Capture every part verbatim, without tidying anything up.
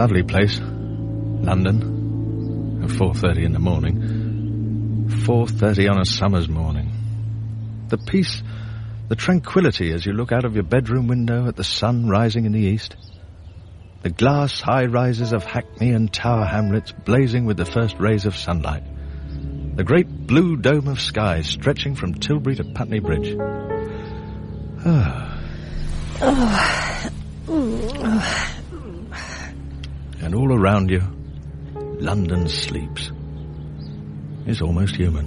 Lovely place. London. At four thirty in the morning. four thirty on a summer's morning. The peace, the tranquility as you look out of your bedroom window at the sun rising in the east. The glass high-rises of Hackney and Tower Hamlets blazing with the first rays of sunlight. The great blue dome of sky stretching from Tilbury to Putney Bridge. Ah. And all around you, London sleeps. It's almost human.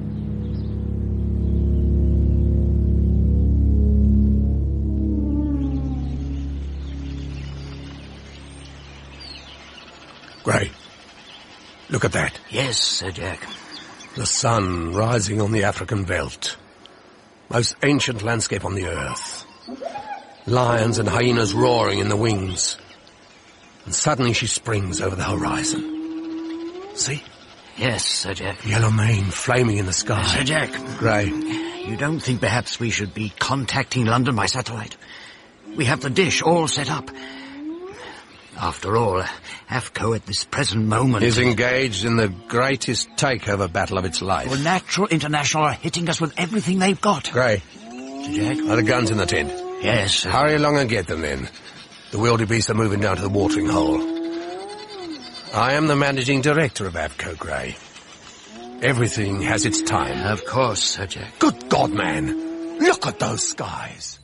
Gray, look at that. Yes, Sir Jack. The sun rising on the African veldt. Most ancient landscape on the earth. Lions and hyenas roaring in the wings. And suddenly she springs over the horizon. See? Yes, Sir Jack. Yellow mane flaming in the sky. Sir Jack. Gray. You don't think perhaps we should be contacting London by satellite? We have the dish all set up. After all, AFCO at this present moment is engaged in the greatest takeover battle of its life. Well, Natural International are hitting us with everything they've got. Gray. Sir Jack? Are the guns in the tent? Yes, sir. Hurry along and get them then. The wildebeest are moving down to the watering hole. I am the managing director of AFCO, Gray. Everything has its time. Of course, Sir Jack. Good God, man! Look at those skies!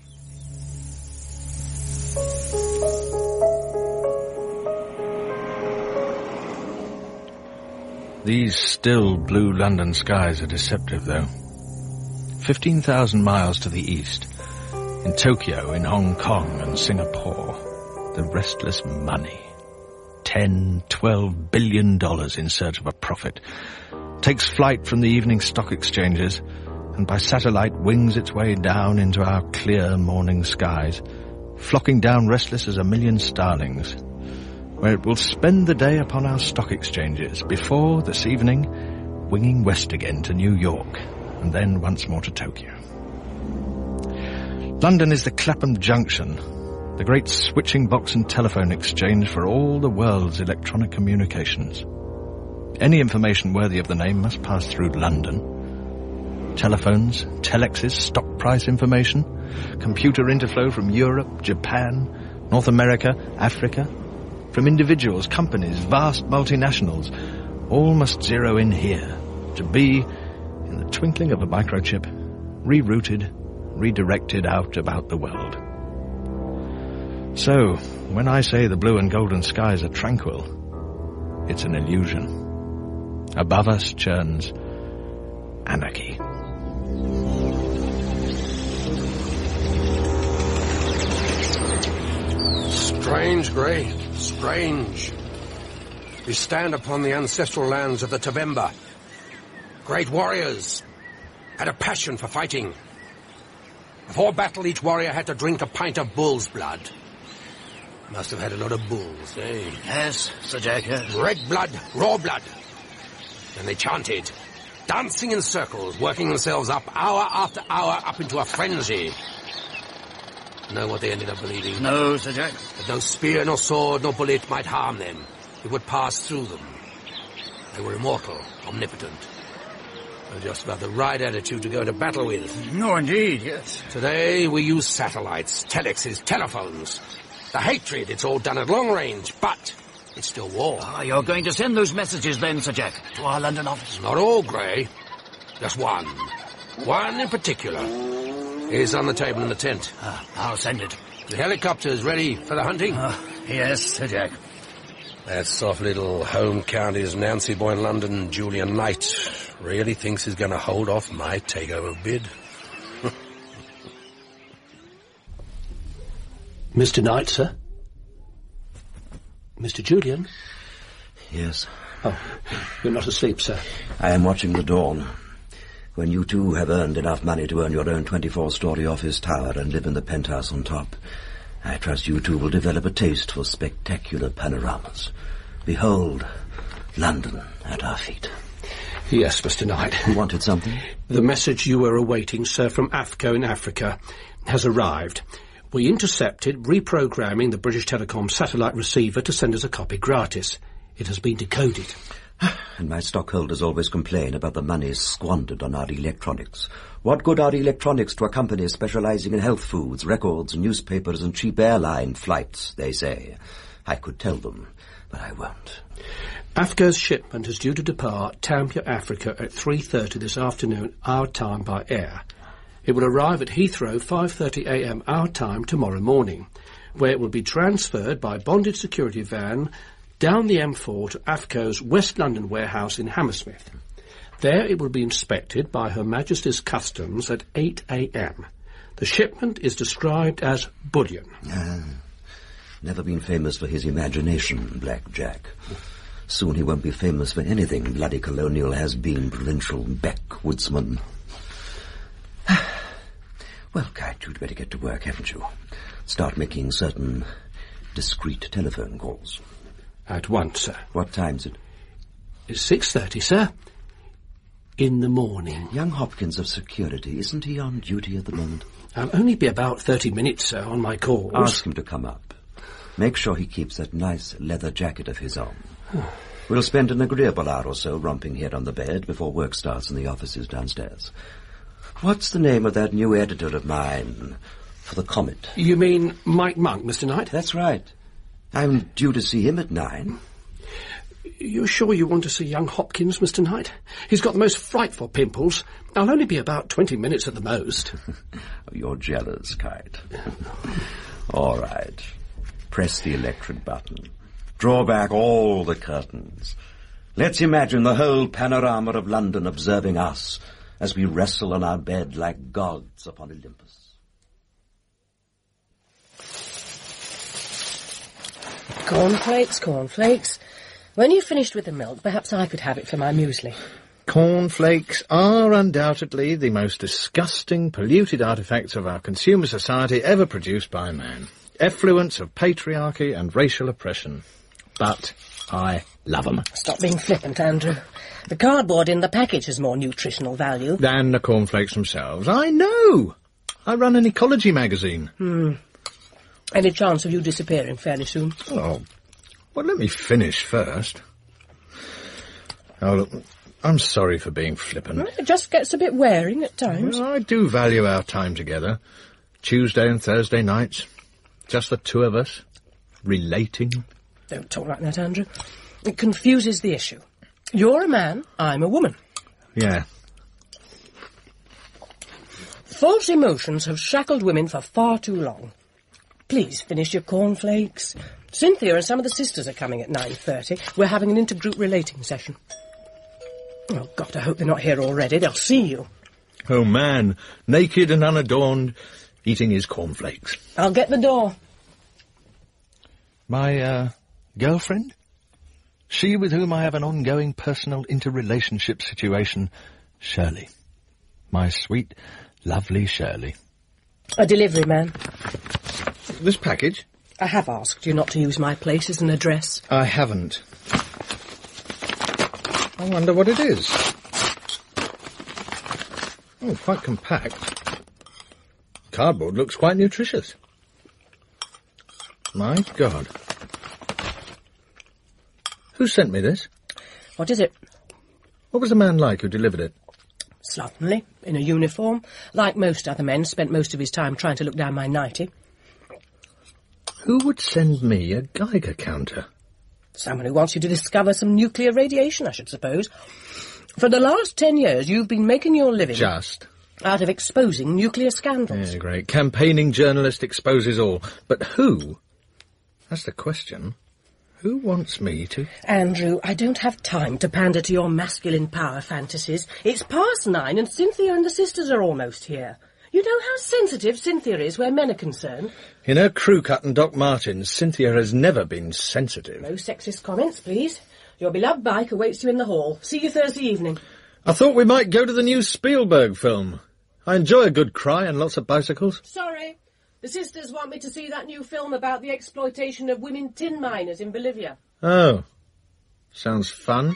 These still blue London skies are deceptive, though. fifteen thousand miles to the east, in Tokyo, in Hong Kong and Singapore, the restless money, ten, twelve billion dollars in search of a profit, takes flight from the evening stock exchanges and by satellite wings its way down into our clear morning skies, flocking down restless as a million starlings, where it will spend the day upon our stock exchanges before, this evening, winging west again to New York, and then once more to Tokyo. London is the Clapham Junction, the great switching box and telephone exchange for all the world's electronic communications. Any information worthy of the name must pass through London. Telephones, telexes, stock price information, computer interflow from Europe, Japan, North America, Africa, from individuals, companies, vast multinationals, all must zero in here to be, in the twinkling of a microchip, rerouted, redirected out about the world. So, when I say the blue and golden skies are tranquil, it's an illusion. Above us churns anarchy. Strange, Gray. Strange. We stand upon the ancestral lands of the Tabemba. Great warriors had a passion for fighting. Before battle, each warrior had to drink a pint of bull's blood. Must have had a lot of bulls, eh? Yes, Sir Jack, yes. Red blood, raw blood. And they chanted, dancing in circles, working themselves up hour after hour up into a frenzy. Know what they ended up believing? No, Sir Jack. That no spear, nor sword, nor bullet might harm them. It would pass through them. They were immortal, omnipotent. They were just about the right attitude to go to battle with. No, indeed, yes. Today we use satellites, telexes, telephones. The hatred, it's all done at long range, but it's still war. Ah, you're going to send those messages then, Sir Jack, to our London office? Not all, Gray. Just one. One in particular. Is on the table in the tent. Ah, I'll send it. The helicopter's ready for the hunting? Uh, yes, Sir Jack. That soft little home county's Nancy boy in London, Julian Knight, really thinks he's going to hold off my takeover bid. Mister Knight, sir? Mister Julian? Yes. Oh, you're not asleep, sir. I am watching the dawn. When you two have earned enough money to own your own twenty-four-story office tower and live in the penthouse on top, I trust you two will develop a taste for spectacular panoramas. Behold, London at our feet. Yes, Mister Knight. You wanted something? The message you were awaiting, sir, from AFCO in Africa has arrived. We intercepted reprogramming the British Telecom satellite receiver to send us a copy gratis. It has been decoded. And my stockholders always complain about the money squandered on our electronics. What good are electronics to a company specializing in health foods, records, newspapers, and cheap airline flights, they say. I could tell them, but I won't. AFCO's shipment is due to depart Tampere, Africa at three thirty this afternoon, our time by air. It will arrive at Heathrow five thirty a m our time tomorrow morning, where it will be transferred by bonded security van down the M four to AFCO's West London warehouse in Hammersmith. There it will be inspected by Her Majesty's Customs at eight a m The shipment is described as bullion. Ah, never been famous for his imagination, Black Jack. Soon he won't be famous for anything, bloody colonial has-been provincial backwoodsman. Well, Kite, you'd better get to work, haven't you? Start making certain discreet telephone calls. At once, sir. What time's it? It's six thirty, sir. In the morning. Young Hopkins of security, isn't he on duty at the moment? I'll only be about thirty minutes, sir, on my calls. Ask him to come up. Make sure he keeps that nice leather jacket of his on. We'll spend an agreeable hour or so romping here on the bed before work starts in the offices downstairs. What's the name of that new editor of mine for the Comet? You mean Mike Monk, Mister Knight? That's right. I'm due to see him at nine. You're sure you want to see young Hopkins, Mister Knight? He's got the most frightful pimples. I'll only be about twenty minutes at the most. You're jealous, Kite. All right. Press the electric button. Draw back all the curtains. Let's imagine the whole panorama of London observing us as we wrestle on our bed like gods upon Olympus. Cornflakes, cornflakes. When you've finished with the milk, perhaps I could have it for my muesli. Cornflakes are undoubtedly the most disgusting, polluted artefacts of our consumer society ever produced by man. Effluence of patriarchy and racial oppression. But I love 'em. Stop being flippant, Andrew. The cardboard in the package has more nutritional value. Than the cornflakes themselves. I know! I run an ecology magazine. Hmm. Any chance of you disappearing fairly soon? Oh, well, let me finish first. Oh, look, I'm sorry for being flippant. It just gets a bit wearing at times. Well, I do value our time together. Tuesday and Thursday nights. Just the two of us. Relating. Don't talk like that, Andrew. It confuses the issue. You're a man, I'm a woman. Yeah. False emotions have shackled women for far too long. Please finish your cornflakes. Cynthia and some of the sisters are coming at nine thirty. We're having an intergroup relating session. Oh, God, I hope they're not here already. They'll see you. Oh, man, naked and unadorned, eating his cornflakes. I'll get the door. My, uh, girlfriend? She with whom I have an ongoing personal interrelationship situation, Shirley. My sweet, lovely Shirley. A delivery man. This package? I have asked you not to use my place as an address. I haven't. I wonder what it is. Oh, quite compact. Cardboard looks quite nutritious. My God. Who sent me this? What is it? What was the man like who delivered it? Slovenly, in a uniform. Like most other men, spent most of his time trying to look down my nightie. Who would send me a Geiger counter? Someone who wants you to discover some nuclear radiation, I should suppose. For the last ten years, you've been making your living... Just. ...out of exposing nuclear scandals. Yeah, great. Campaigning journalist exposes all. But who? That's the question. Who wants me to... Andrew, I don't have time to pander to your masculine power fantasies. It's past nine and Cynthia and the sisters are almost here. You know how sensitive Cynthia is where men are concerned. In her crew cut and Doc Martens, Cynthia has never been sensitive. No sexist comments, please. Your beloved bike awaits you in the hall. See you Thursday evening. I thought we might go to the new Spielberg film. I enjoy a good cry and lots of bicycles. Sorry. The sisters want me to see that new film about the exploitation of women tin miners in Bolivia. Oh. Sounds fun.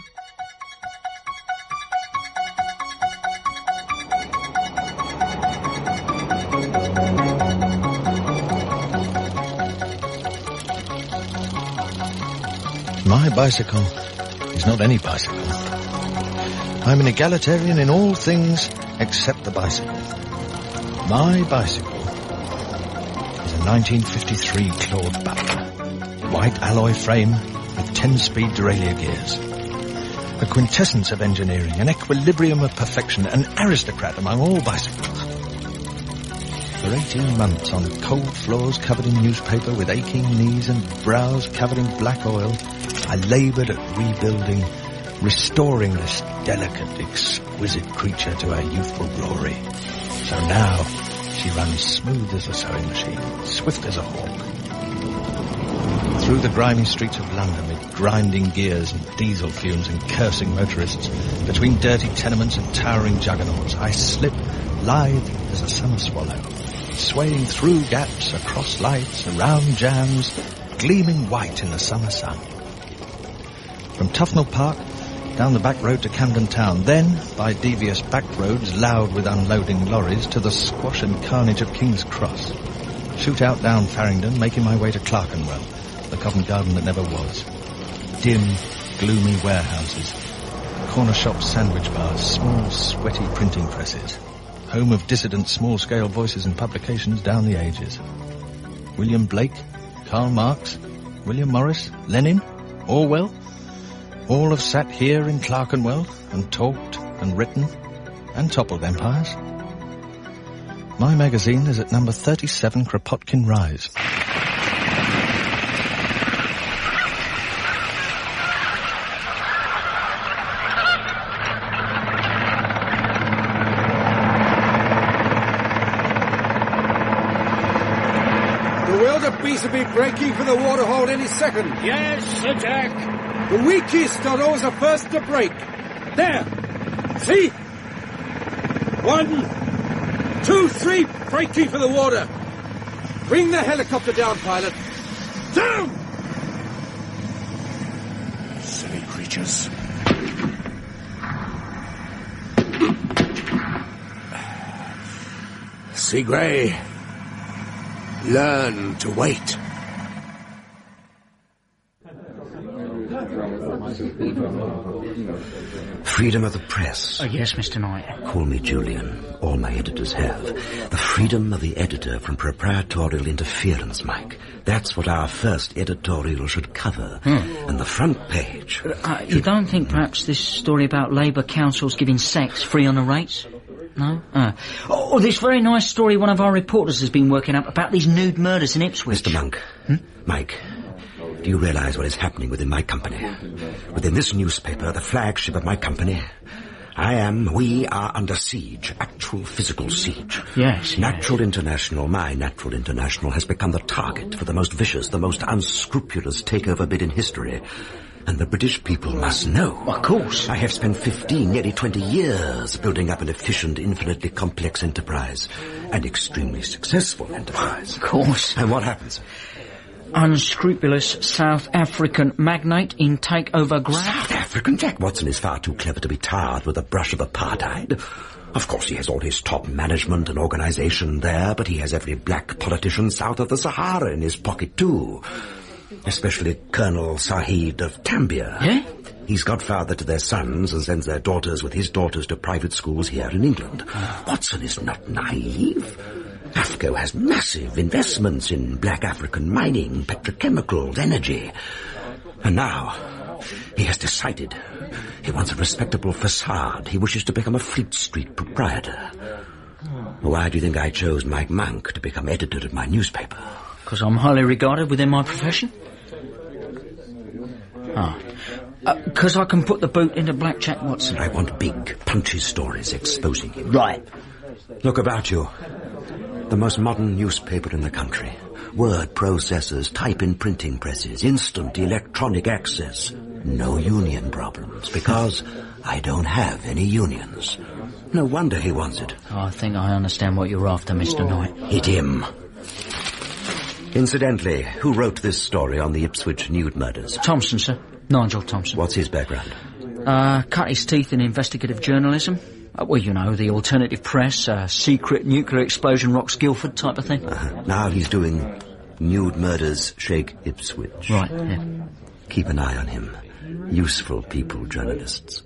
But my bicycle is not any bicycle. I'm an egalitarian in all things except the bicycle. My bicycle is a nineteen fifty-three Claude Butler, white alloy frame with ten-speed derailleur gears. A quintessence of engineering, an equilibrium of perfection, an aristocrat among all bicycles. For eighteen months on cold floors covered in newspaper with aching knees and brows covered in black oil, I laboured at rebuilding, restoring this delicate, exquisite creature to her youthful glory. So now she runs smooth as a sewing machine, swift as a hawk. Through the grimy streets of London with grinding gears and diesel fumes and cursing motorists, between dirty tenements and towering juggernauts, I slip lithe as a summer swallow, swaying through gaps, across lights, around jams, gleaming white in the summer sun. From Tufnell Park, down the back road to Camden Town, then by devious back roads loud with unloading lorries to the squash and carnage of King's Cross. Shoot out down Farringdon, making my way to Clerkenwell, the Covent Garden that never was. Dim, gloomy warehouses, corner shops, sandwich bars, small, sweaty printing presses, home of dissident small-scale voices and publications down the ages. William Blake, Karl Marx, William Morris, Lenin, Orwell, all have sat here in Clerkenwell and talked and written and toppled empires. My magazine is at number thirty-seven Kropotkin Rise. Beast will be breaking for the waterhole any second. Yes, Sir Jack. The weakest are always the first to break. There. See? One, two, three, breaking for the water. Bring the helicopter down, pilot. Down! Silly creatures. See, Grey. Learn to wait. Freedom of the press. Oh, yes, Mister Knight. Call me Julian. All my editors have. The freedom of the editor from proprietorial interference, Mike. That's what our first editorial should cover. Hmm. And the front page. Uh, you don't think perhaps this story about Labour councils giving sex free on the rates? No? Uh. Oh, this very nice story one of our reporters has been working up about these nude murders in Ipswich. Mister Monk. Hmm? Mike, do you realise what is happening within my company? Within this newspaper, the flagship of my company, I am, we are under siege. Actual physical siege. Yes. Natural yes. International, my Natural International, has become the target for the most vicious, the most unscrupulous takeover bid in history. And the British people must know. Of course. I have spent fifteen, nearly twenty years building up an efficient, infinitely complex enterprise. An extremely successful enterprise. Of course. And what happens? Unscrupulous South African magnate in takeover grab. South African? Jack Watson is far too clever to be tarred with a brush of apartheid. Of course, he has all his top management and organisation there, but he has every black politician south of the Sahara in his pocket too. Especially Colonel Sahid of Tambia. Yeah? He's godfather to their sons and sends their daughters with his daughters to private schools here in England. Watson is not naive. AFCO has massive investments in black African mining, petrochemicals, energy. And now, he has decided he wants a respectable facade. He wishes to become a Fleet Street proprietor. Why do you think I chose Mike Monk to become editor of my newspaper? Because I'm highly regarded within my profession? Ah. Because uh, I can put the boot into Black Jack Watson. I want big, punchy stories exposing him. Right. Look about you. The most modern newspaper in the country. Word processors, type-in printing presses, instant electronic access. No union problems, because I don't have any unions. No wonder he wants it. Oh, I think I understand what you're after, Mister Knight. Hit him. Incidentally, who wrote this story on the Ipswich nude murders? Thompson, sir. Nigel Thompson. What's his background? Uh, cut his teeth in investigative journalism. Uh, well, you know, the alternative press, uh, secret nuclear explosion rocks Guildford type of thing. Uh-huh. Now he's doing nude murders shake Ipswich. Right, yeah. Keep an eye on him. Useful people, journalists.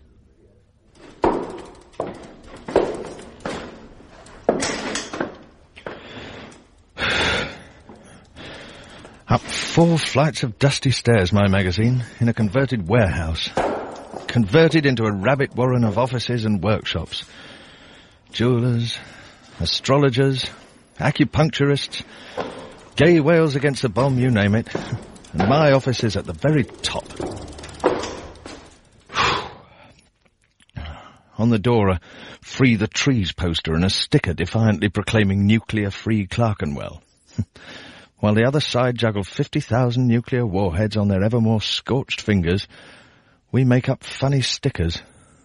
Up four flights of dusty stairs, my magazine, in a converted warehouse. Converted into a rabbit warren of offices and workshops. Jewellers, astrologers, acupuncturists, gay whales against the bomb, you name it. And my office is at the very top. On the door, a Free the Trees poster and a sticker defiantly proclaiming nuclear-free Clerkenwell. While the other side juggle fifty thousand nuclear warheads on their ever more scorched fingers, we make up funny stickers.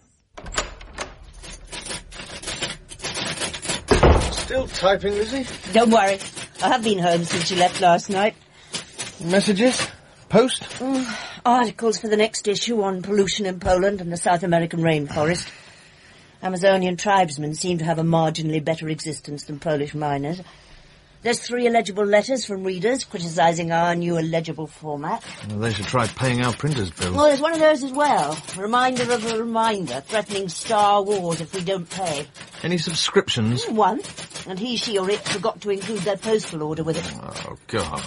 Still typing, Lizzie? Don't worry. I have been home since you left last night. Messages? Post? Mm, articles for the next issue on pollution in Poland and the South American rainforest. Amazonian tribesmen seem to have a marginally better existence than Polish miners. There's three illegible letters from readers criticising our new illegible format. Well, they should try paying our printers' bills. Well, there's one of those as well. A reminder of a reminder, threatening Star Wars if we don't pay. Any subscriptions? One. And he, she or it forgot to include their postal order with it. Oh, God.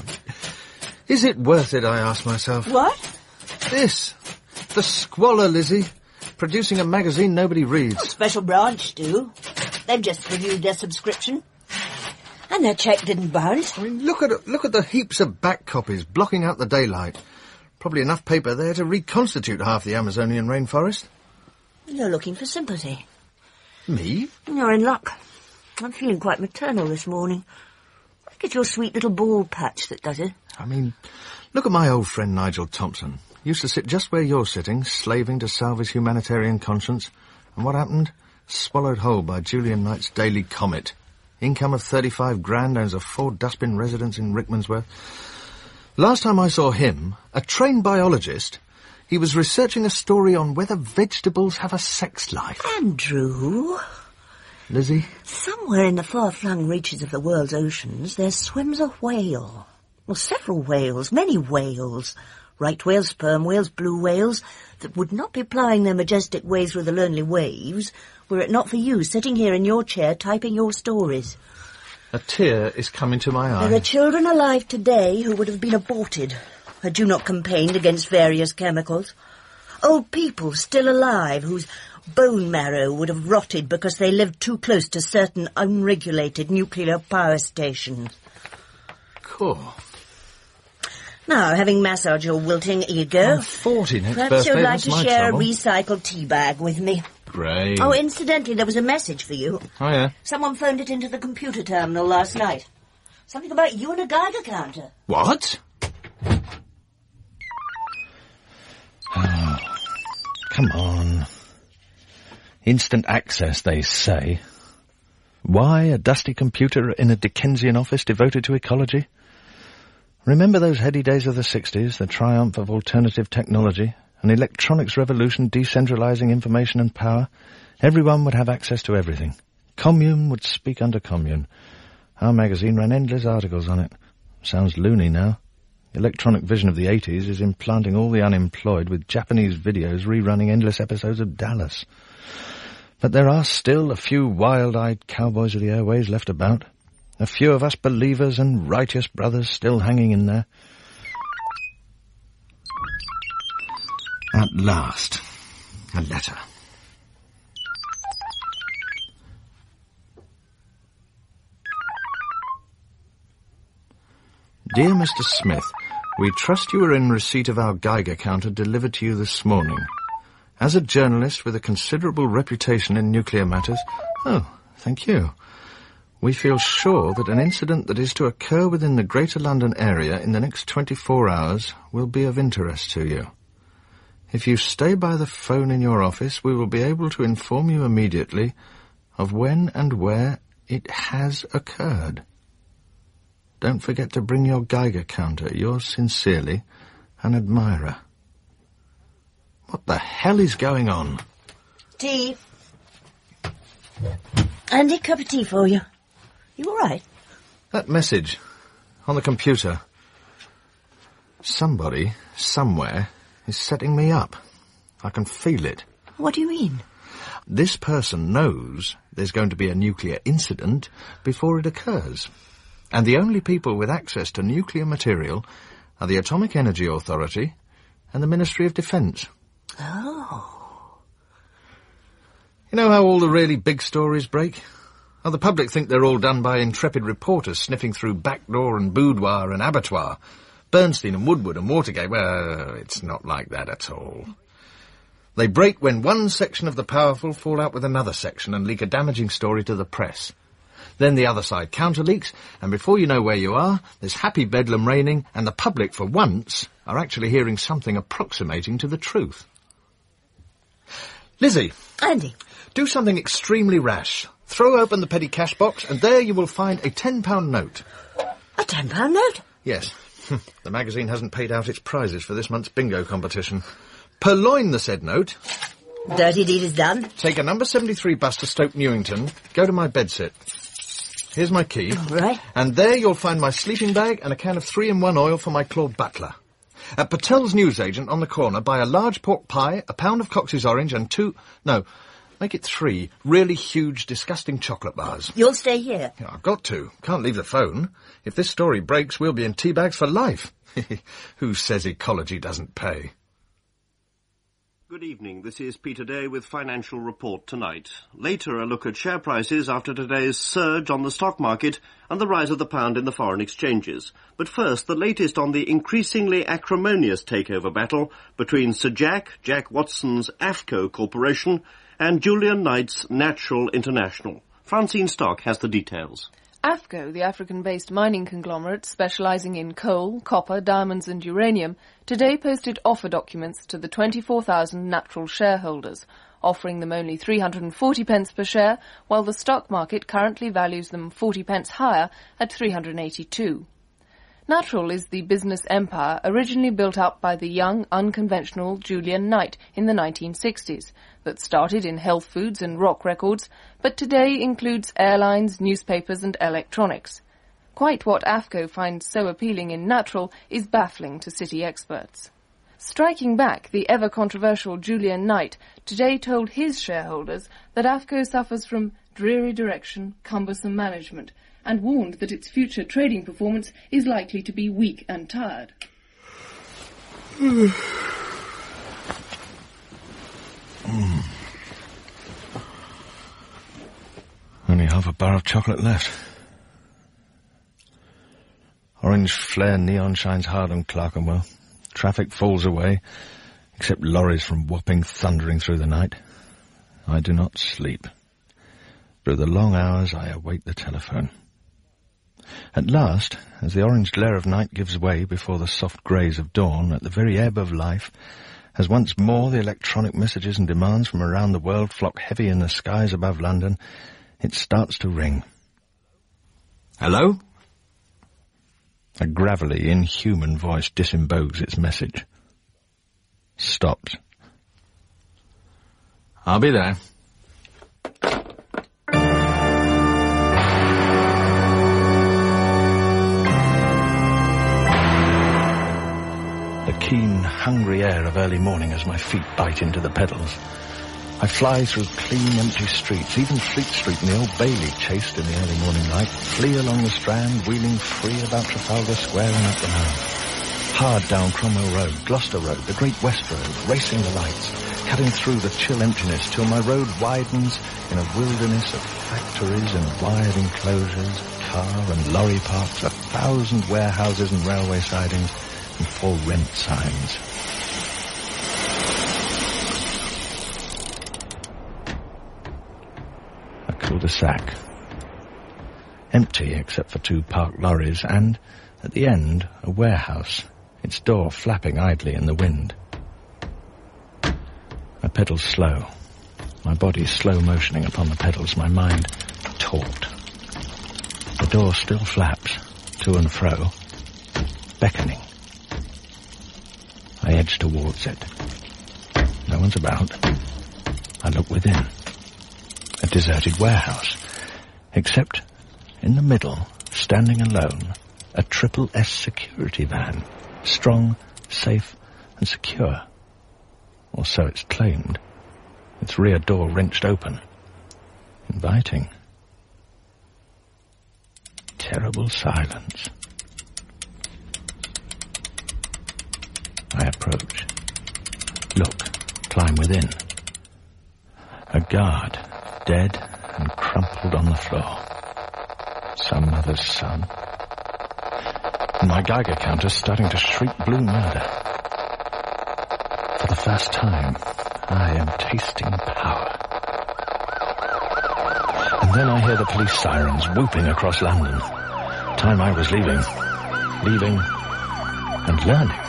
Is it worth it, I ask myself? What? This. The squalor, Lizzie. Producing a magazine nobody reads. Oh, Special Branch do. They've just renewed their subscription. And their cheque didn't bounce. I mean, look at look at the heaps of back copies blocking out the daylight. Probably enough paper there to reconstitute half the Amazonian rainforest. You're looking for sympathy. Me? You're in luck. I'm feeling quite maternal this morning. I think it's your sweet little bald patch that does it. I mean, look at my old friend Nigel Thompson. Used to sit just where you're sitting, slaving to salve his humanitarian conscience. And what happened? Swallowed whole by Julian Knight's Daily Comet. Income of thirty-five grand, owns a four-dustbin residence in Rickmansworth. Last time I saw him, a trained biologist, he was researching a story on whether vegetables have a sex life. Andrew? Lizzie? Somewhere in the far-flung reaches of the world's oceans, there swims a whale. Well, several whales, many whales. Right whales, sperm whales, blue whales, that would not be plying their majestic way through the lonely waves were it not for you sitting here in your chair typing your stories. A tear is coming to my eye. There are children alive today who would have been aborted had you not campaigned against various chemicals. Old people still alive whose bone marrow would have rotted because they lived too close to certain unregulated nuclear power stations. Cool. Now, having massaged your wilting ego, I'm forty next perhaps birthday, you'd like that's to my share trouble. a recycled tea bag with me. Great. Oh, incidentally, there was a message for you. Oh, yeah? Someone phoned it into the computer terminal last night. Something about you and a Geiger counter. What? Oh, come on. Instant access, they say. Why a dusty computer in a Dickensian office devoted to ecology? Remember those heady days of the sixties, the triumph of alternative technology, an electronics revolution decentralizing information and power? Everyone would have access to everything. Commune would speak under commune. Our magazine ran endless articles on it. Sounds loony now. Electronic Vision of the eighties is implanting all the unemployed with Japanese videos rerunning endless episodes of Dallas. But there are still a few wild-eyed cowboys of the airways left about. A few of us believers and righteous brothers still hanging in there. At last, a letter. Dear Mister Smith, we trust you are in receipt of our Geiger counter delivered to you this morning. As a journalist with a considerable reputation in nuclear matters... Oh, thank you. We feel sure that an incident that is to occur within the Greater London area in the next twenty-four hours will be of interest to you. If you stay by the phone in your office, we will be able to inform you immediately of when and where it has occurred. Don't forget to bring your Geiger counter. Yours sincerely, an admirer. What the hell is going on? Tea. Andy, cup of tea for you. You all right? That message on the computer. Somebody, somewhere, is setting me up. I can feel it. What do you mean? This person knows there's going to be a nuclear incident before it occurs. And the only people with access to nuclear material are the Atomic Energy Authority and the Ministry of Defence. Oh. You know how all the really big stories break? Well, the public think they're all done by intrepid reporters sniffing through backdoor and boudoir and abattoir. Bernstein and Woodward and Watergate, well, it's not like that at all. They break when one section of the powerful fall out with another section and leak a damaging story to the press. Then the other side counter-leaks, and before you know where you are, there's happy bedlam reigning, and the public, for once, are actually hearing something approximating to the truth. Lizzie. Andy. Do something extremely rash. Throw open the petty cash box, and there you will find a ten pound note. A ten pound note? Yes. The magazine hasn't paid out its prizes for this month's bingo competition. Purloin the said note. Dirty deed is done. Take a number seventy-three bus to Stoke Newington. Go to my bedsit. Here's my key. All right. And there you'll find my sleeping bag and a can of three-in-one oil for my Claude Butler. At Patel's newsagent on the corner, buy a large pork pie, a pound of Cox's orange, and two... No, make it three really huge, disgusting chocolate bars. You'll stay here? Yeah, I've got to. Can't leave the phone. If this story breaks, we'll be in tea bags for life. Who says ecology doesn't pay? Good evening. This is Peter Day with Financial Report Tonight. Later, a look at share prices after today's surge on the stock market and the rise of the pound in the foreign exchanges. But first, the latest on the increasingly acrimonious takeover battle between Sir Jack, Jack Watson's AFCO Corporation, and Julian Knight's Natural International. Francine Stock has the details. AFCO, the African-based mining conglomerate specialising in coal, copper, diamonds and uranium, today posted offer documents to the twenty-four thousand natural shareholders, offering them only three hundred forty pence per share, while the stock market currently values them forty pence higher at three hundred eighty-two. Natural is the business empire originally built up by the young, unconventional Julian Knight in the nineteen sixties, that started in health foods and rock records, but today includes airlines, newspapers and electronics. Quite what AFCO finds so appealing in Natural is baffling to city experts. Striking back, the ever-controversial Julian Knight today told his shareholders that AFCO suffers from dreary direction, cumbersome management, and warned that its future trading performance is likely to be weak and tired. mm. Only half a bar of chocolate left. Orange flare neon shines hard on Clerkenwell. Traffic falls away, except lorries from Wapping thundering through the night. I do not sleep. Through the long hours I await the telephone. At last, as the orange glare of night gives way before the soft greys of dawn, at the very ebb of life, as once more the electronic messages and demands from around the world flock heavy in the skies above London, it starts to ring. Hello? A gravelly, inhuman voice disembogues its message. Stops. I'll be there. The keen, hungry air of early morning as my feet bite into the pedals. I fly through clean, empty streets, even Fleet Street and the Old Bailey, chased in the early morning light, flee along the Strand, wheeling free about Trafalgar Square and up the Mall. Hard down Cromwell Road, Gloucester Road, the Great West Road, racing the lights, cutting through the chill emptiness till my road widens in a wilderness of factories and wired enclosures, car and lorry parks, a thousand warehouses and railway sidings, and for rent signs. A cul-de-sac. Empty except for two parked lorries and, at the end, a warehouse, its door flapping idly in the wind. I pedal slow, my body slow motioning upon the pedals, my mind taut. The door still flaps, to and fro, beckoning. I edge towards it. No one's about. I look within. A deserted warehouse. Except, in the middle, standing alone, a triple S security van. Strong, safe, and secure. Or so it's claimed. Its rear door wrenched open. Inviting. Terrible silence. I approach. Look. Climb within. A guard, dead and crumpled on the floor. Some mother's son. And my Geiger counter starting to shriek blue murder. For the first time, I am tasting power. And then I hear the police sirens whooping across London. Time I was leaving. Leaving and learning.